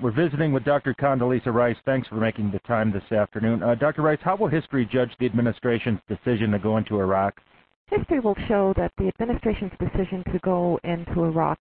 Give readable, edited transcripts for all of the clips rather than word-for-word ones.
We're visiting with Dr. Condoleezza Rice. Thanks for making the time this afternoon. Dr. Rice, how will history judge the administration's decision to go into Iraq? History will show that the administration's decision to go into Iraq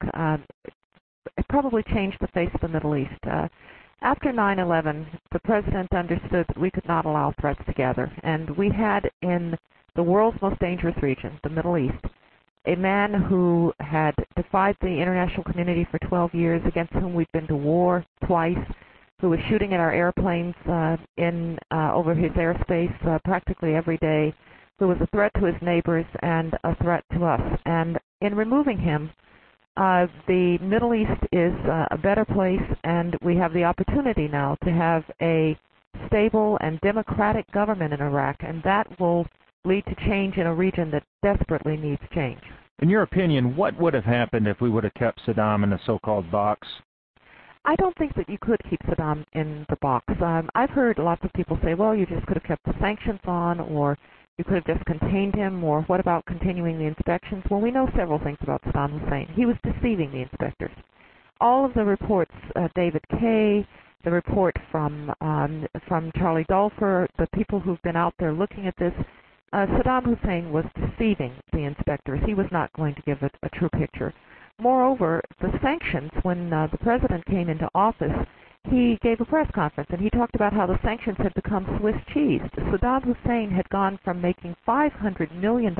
it probably changed the face of the Middle East. After 9/11, the president understood that we could not allow threats to gather, and we had in the world's most dangerous region, the Middle East, a man who had defied the international community for 12 years, against whom we'd been to war twice, who was shooting at our airplanes over his airspace practically every day, who was a threat to his neighbors and a threat to us. And in removing him, the Middle East is a better place, and we have the opportunity now to have a stable and democratic government in Iraq, and that will lead to change in a region that desperately needs change. In your opinion, what would have happened if we would have kept Saddam in the so-called box? I don't think that you could keep Saddam in the box. I've heard lots of people say, well, you just could have kept the sanctions on, or you could have just contained him, or what about continuing the inspections? Well, we know several things about Saddam Hussein. He was deceiving the inspectors. All of the reports, David Kay, the report from Charlie Dulfer, the people who've been out there looking at this, Saddam Hussein was deceiving the inspectors. He was not going to give a true picture. Moreover, the sanctions, when the president came into office, he gave a press conference and he talked about how the sanctions had become Swiss cheese. Saddam Hussein had gone from making $500 million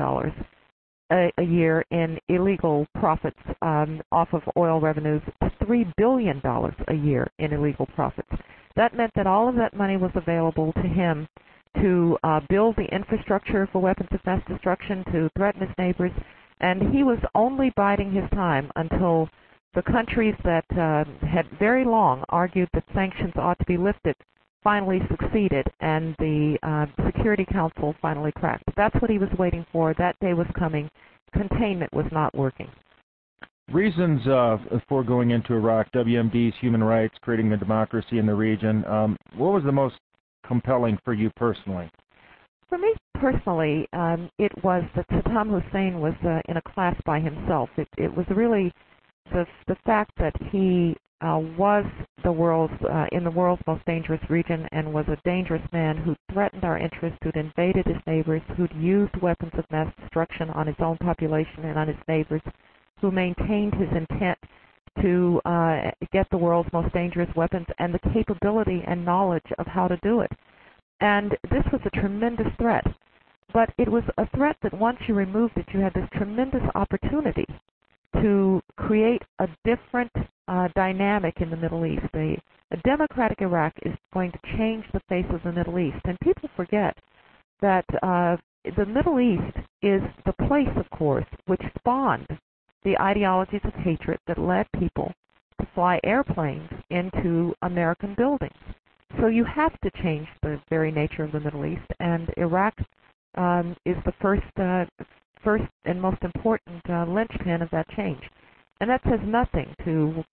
a year in illegal profits off of oil revenues to $3 billion a year in illegal profits. That meant that all of that money was available to him to build the infrastructure for weapons of mass destruction, to threaten his neighbors, and he was only biding his time until the countries that had very long argued that sanctions ought to be lifted finally succeeded, and the Security Council finally cracked. That's what he was waiting for. That day was coming. Containment was not working. Reasons for going into Iraq, WMD's human rights, creating the democracy in the region. What was the most compelling for you personally? For me personally, it was that Saddam Hussein was in a class by himself. It was really the fact that he was in the world's most dangerous region and was a dangerous man who threatened our interests, who'd invaded his neighbors, who'd used weapons of mass destruction on his own population and on his neighbors, who maintained his intent to get the world's most dangerous weapons and the capability and knowledge of how to do it. And this was a tremendous threat. But it was a threat that once you removed it, you had this tremendous opportunity to create a different dynamic in the Middle East. A democratic Iraq is going to change the face of the Middle East. And people forget that the Middle East is the place, of course, which spawned the ideologies of hatred that led people to fly airplanes into American buildings. So you have to change the very nature of the Middle East, and Iraq is the first and most important linchpin of that change. And that says nothing to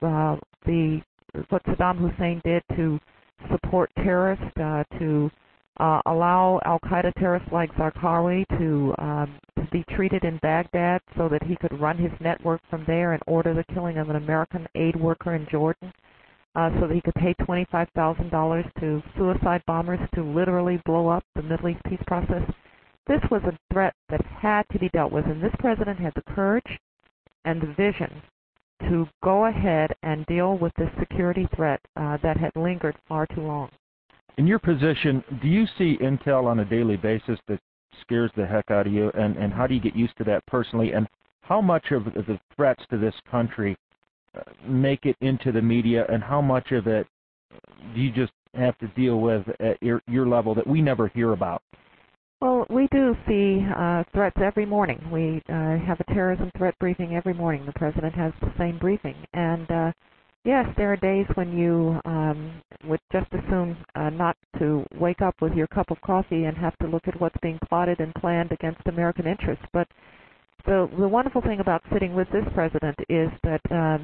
what Saddam Hussein did to support terrorists, to allow al-Qaeda terrorists like Zarqawi to be treated in Baghdad so that he could run his network from there and order the killing of an American aid worker in Jordan, so that he could pay $25,000 to suicide bombers to literally blow up the Middle East peace process. This was a threat that had to be dealt with, and this president had the courage and the vision to go ahead and deal with this security threat that had lingered far too long. In your position, do you see intel on a daily basis that scares the heck out of you, and how do you get used to that personally, and how much of the threats to this country make it into the media, and how much of it do you just have to deal with at your level that we never hear about? Well, we do see threats every morning. We have a terrorism threat briefing every morning. The president has the same briefing. And yes, there are days when you would just as soon not to wake up with your cup of coffee and have to look at what's being plotted and planned against American interests. But the wonderful thing about sitting with this president is that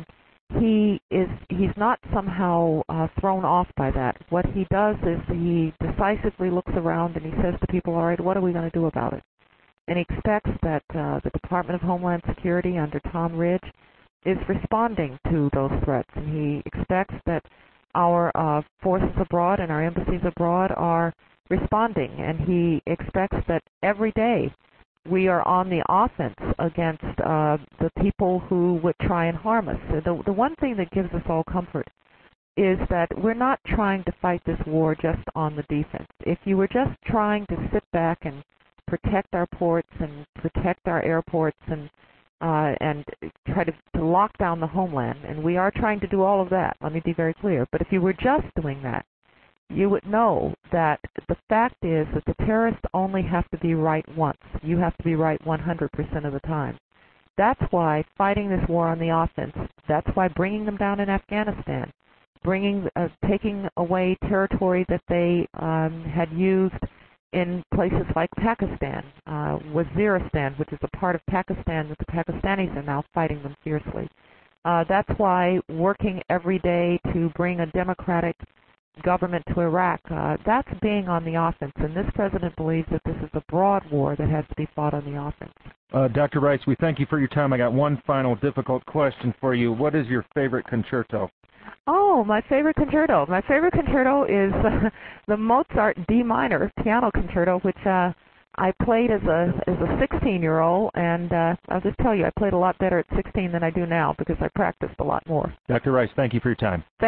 he's not somehow thrown off by that. What he does is he decisively looks around and he says to people, all right, what are we going to do about it? And he expects that the Department of Homeland Security under Tom Ridge is responding to those threats. And he expects that our forces abroad and our embassies abroad are responding, and he expects that every day we are on the offense against the people who would try and harm us. So the one thing that gives us all comfort is that we're not trying to fight this war just on the defense. If you were just trying to sit back and protect our ports and protect our airports and try to lock down the homeland, and we are trying to do all of that, let me be very clear, but if you were just doing that, you would know that the fact is that the terrorists only have to be right once. You have to be right 100% of the time. That's why fighting this war on the offense, that's why bringing them down in Afghanistan, taking away territory that they had used in places like Pakistan, Waziristan, which is a part of Pakistan that the Pakistanis are now fighting them fiercely. That's why working every day to bring a democratic government to Iraq, that's being on the offense. And this president believes that this is a broad war that has to be fought on the offense. Dr. Rice, we thank you for your time. I got one final difficult question for you. What is your favorite concerto? Oh, my favorite concerto. My favorite concerto is the Mozart D minor piano concerto, which I played as a 16-year-old, and I'll just tell you, I played a lot better at 16 than I do now because I practiced a lot more. Dr. Rice, thank you for your time.